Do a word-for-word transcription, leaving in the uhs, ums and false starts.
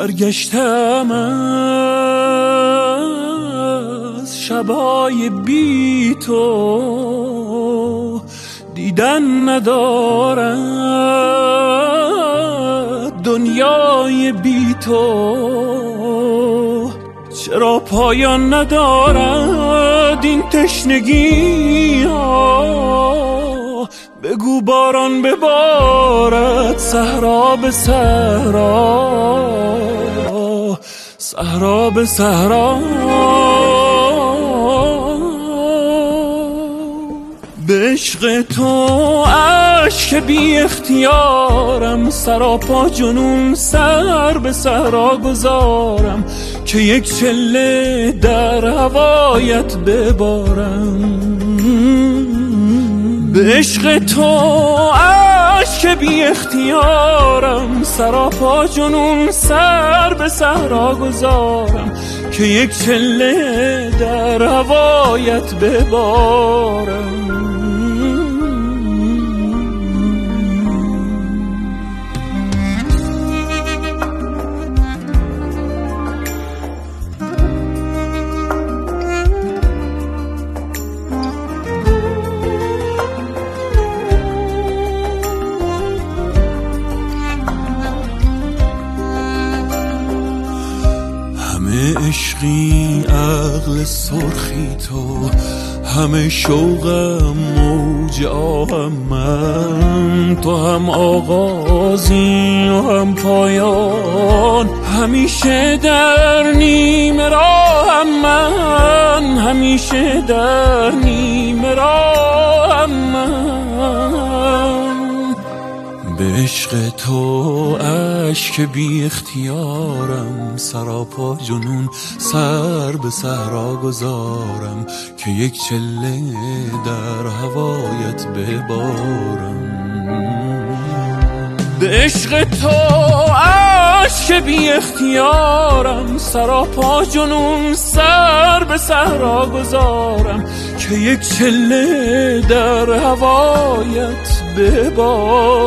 برگشتم از شبای بی تو، دیدن ندارد دنیای بی تو. چرا پایان ندارد این تشنگی ها؟ بگو باران ببارد صحرا به صحرا، صحرا به صحرا. به عشق تو عشق بی اختیارم، سراپا جنون سر به صحرا گذارم که یک چله در هوایت ببارم. به عشق تو عشق بی اختیارم، سراپا جنون سر به صحرا گذارم که یک چله در هوایت ببارم. عشقی عقل سرخی تو، همه شوقم موج آهم من. تو هم آغازی و هم پایان، همیشه در نیمه راهم من، همیشه در نیمه راهم من. به عشق تو عشق بی اختیارم، سراپا جنون سر به صحرا گذارم که یک چله در هوایت ببارم. به عشق تو عشق بی اختیارم، سراپا جنون سر به صحرا گذارم که یک چله در هوایت ببارم.